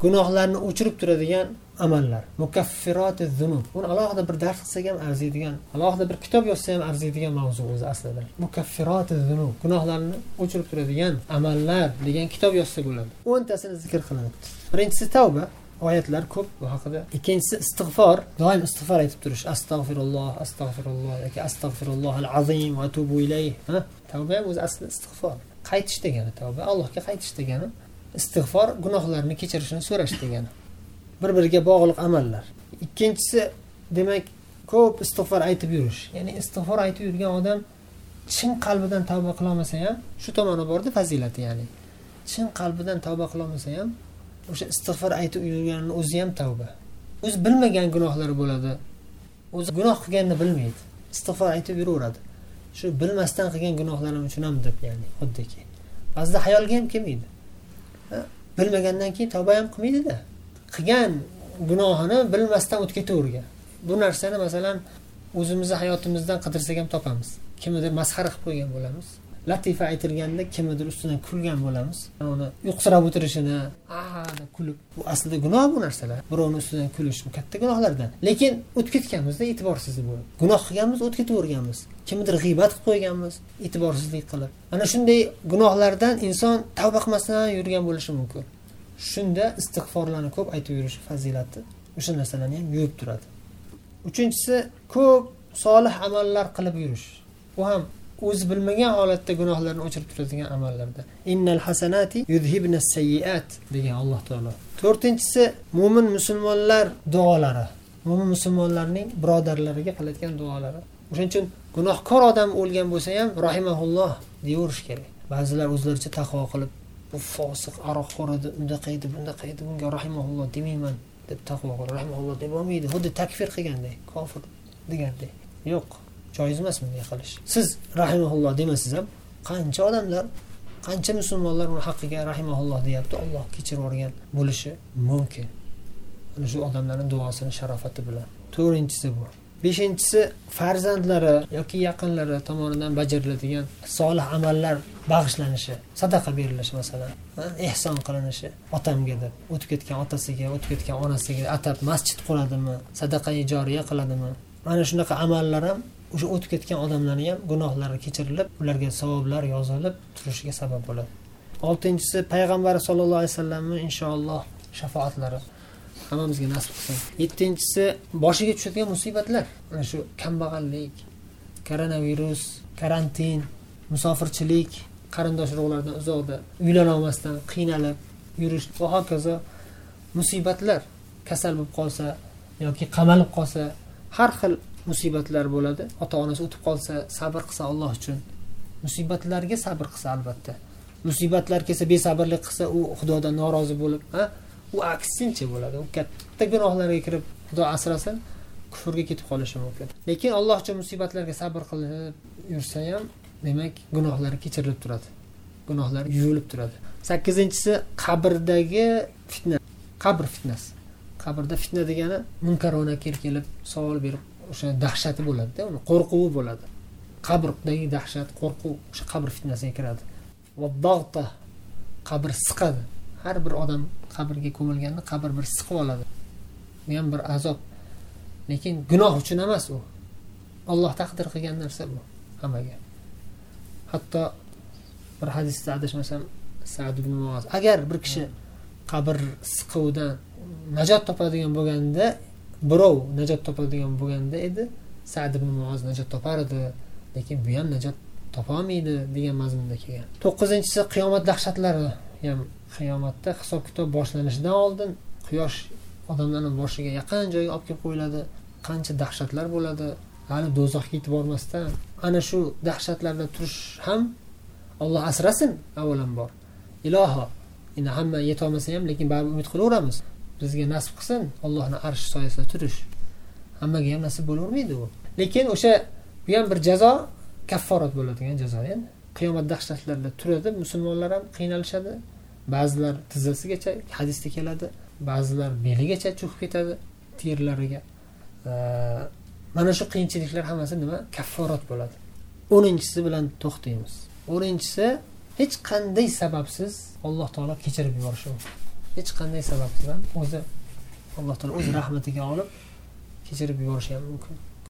gunohlarni o'chirib turadigan amallar. Mukaffirotiz zunub. Buni alohida bir dars qilsak ham arziydigan, alohida bir kitob yozsa ham arziydigan mavzu o'zi aslida. Mukaffirotiz zunub, gunohlarni o'chirib turadigan amallar degan kitob yozsa bo'ladi. 10 tasini zikr qilyapti. Birinchisi tavba, oyatlar ko'p bu haqida. Ikkinchisi istig'for, doim istig'for aytib turish. Astagfirulloh, astagfirulloh yoki astagfirullohal azim va tubu ilayh. Tavba ham o'zi aslida istig'for. Qaytish degani tavba, Allohga qaytish degani. Istig'for gunohlarni kechirishini so'rash degani. Bir-biriga bog'liq amallar. Ikkinchisi demak ko'p istig'for aytib yurish. Ya'ni istig'for aytib yurgan odam chin qalbidan tavba qila olmasa ham, shu tomoni borda fazilati, ya'ni chin qalbidan tavba qila olmasa ham o'sha istig'for aytib yurganning o'zi ham tavba. O'zi bilmagan gunohlari bo'ladi. O'zi gunoh qilganini bilmaydi. Istig'for aytib yuraveradi. Shu bilmasdan qilgan gunohlarim uchun ham deb, ya'ni xuddiki. Ba'zida hayolga ham kelmaydi. Bilmagandan keyin tavba ham qilmaydi-da. Qilgan gunohini bilmasdan o'tib ketavergan. Bu narsani masalan o'zimizni hayotimizdan qidirsak ham topamiz. Kimnidir masxara qilib qo'ygan bo'lamiz. Latifa aytilganda kimnidir ustidan kulgan bo'lamiz. Uni yo'qsirab o'tirishini, deb kulib, bu aslida gunoh bu narsalar. Birovning ustidan kulish bu katta gunohlardan. Lekin o'tib ketganmizda e'tiborsizlik bo'lib. Gunoh qilganmiz, o'tib ketaverganmiz. Kimnidir g'iybat qilib qo'yganmiz, e'tiborsizlik qilib. Ana shunday gunohlardan inson tavba qilmasdan yurgan bo'lishi mumkin. Shunda istig'forlarni ko'p aytib yurish fazilati o'sha narsalarni ham yuvib turadi. Uchinchisi ko'p solih amallar qilib yurish. Bu ham o'zi bilmagan holatda gunohlarni o'chirib turadigan amallarda. Innal hasanati yuzhibnas sayyiat degan Alloh taolo. To'rtinchisi mo'min musulmonlar duolari. Mo'min musulmonlarning birodarlariga qiladigan duolari. O'shuning uchun gunohkor odam o'lgan bo'lsa ham rahimahulloh deyverish kerak. Ba'zilar o'zlaricha taqvo qilib, bu fosiq, aroqxo'r edi, unda qaydi, bunda qaydi, bunga rahimahulloh demayman deb taqvo qilib, rahimahulloh deb olmaydi. Xuddi takfir qilganday, kofir deganday. Yo'q, joiz emas bunday qilish. Siz rahimahulloh demasiz ham, qancha odamlar, qancha musulmonlar uni haqqiga rahimahulloh deyapti, Alloh kechirib yuborgan bo'lishi mumkin. Ana shu odamlarning duosini sharofati bilan. To'rtinchisi bu. Beshinchisi farzandlari yoki yaqinlari tomonidan bajariladigan solih amallar bag'ishlanishi, sadaqa berilishi masalan, ehson qilinishi, otamga deb, o'tib ketgan otasiga, o'tib ketgan onasiga atab masjid quradimi, sadaqa joriya qiladimi? Mana shunaqa amallar ham o'sha o'tib ketgan odamlarning ham gunohlari kechirilib, ularga savoblar yozilib turishiga sabab bo'ladi. Oltinchisi payg'ambar sollallohu alayhi vasallamning inshaalloh shafaatlari hammamizga nasib qilsin. Yettinchisi boshiga tushadigan musibatlar. Mana shu kambag'allik, koronavirus, karantin, musofirchilik, qarindosh urug'lardan uzoqda uylana olmasdan qiynalib yurish va hokazo musibatlar, kasal bo'lib qolsa yoki qamalib qolsa, har xil musibatlar bo'ladi. Ota-onasi o'tib qolsa, sabr qilsa Alloh uchun. Musibatlarga sabr qilsa albatta. Musibatlar kelsa besabrlik qilsa, u Xudodan norozi bo'lib, u aksincha bo'ladi. U katta gunohlarga kirib, Xudo asrasin, kufrga ketib qolishi mumkin. Lekin Alloh uchun musibatlarga sabr qilib yursa ham, demak, gunohlari kechirilib turadi. Gunohlar yuvilib turadi. 8-inchisi qabrdagi fitna. Qabr fitnasi. Qabrda fitna degani munkar va nakir kelib savol berib, o'sha dahshati bo'ladi-da, uni qo'rquvi bo'ladi. Qabrdagi dahshat, qo'rquv o'sha qabr fitnasiga kiradi. Va dag'ta, qabr siqadi. Har bir odam qabrga ko'milganda qabr bir siqib oladi. Bu ham bir azob. Lekin gunoh uchun emas u. Alloh taqdir qilgan narsa bu hammaga. Hatto bir hadisda adashmasam Sa'd ibn Mu'oz, agar bir kishi qabr siquvdan najot topadigan bo'lganda, birov najot topadigan bo'lganda edi, Sa'd ibn Mu'oz najot topar edi, lekin bu ham najot topa olmaydi degan mazmunda kelgan. 9-inchisi qiyomat dahshatlari. Ham qiyomatda hisob-kitob boshlanishidan oldin quyosh odamlarning boshiga yaqin joyga olib kelib qo'yiladi. Qancha dahshatlar bo'ladi, hali do'zaxga yetib bormasdan. Ana shu dahshatlardan turish ham Alloh asrasin avvalambor. Iloho, endi hamma yeta olmasa ham, lekin baribir umid qilaveramiz. Bizga nasib qilsin Allohning arsh soyasida turish. Hammaga ham nasib bo'lavermaydi u. Lekin o'sha bu ham bir jazo, kafforat bo'ladigan jazo endi. Qiyomat dahshatlarida turadi, musulmonlar ham qiynalishadi. Ba'zilar tizzasigacha hadisda keladi, ba'zilar beligacha cho'kib ketadi terlariga. Mana shu qiyinchiliklar hammasi nima? Kafforat bo'ladi. 10-inchisi bilan to'xtaymiz. 10-inchisi hech qanday sababsiz Alloh taolo kechirib yuborishi mumkin. hech qanday sababsiz ham o'zi Alloh taolo o'z rahmatiga olib kechirib yuborishi ham mumkin.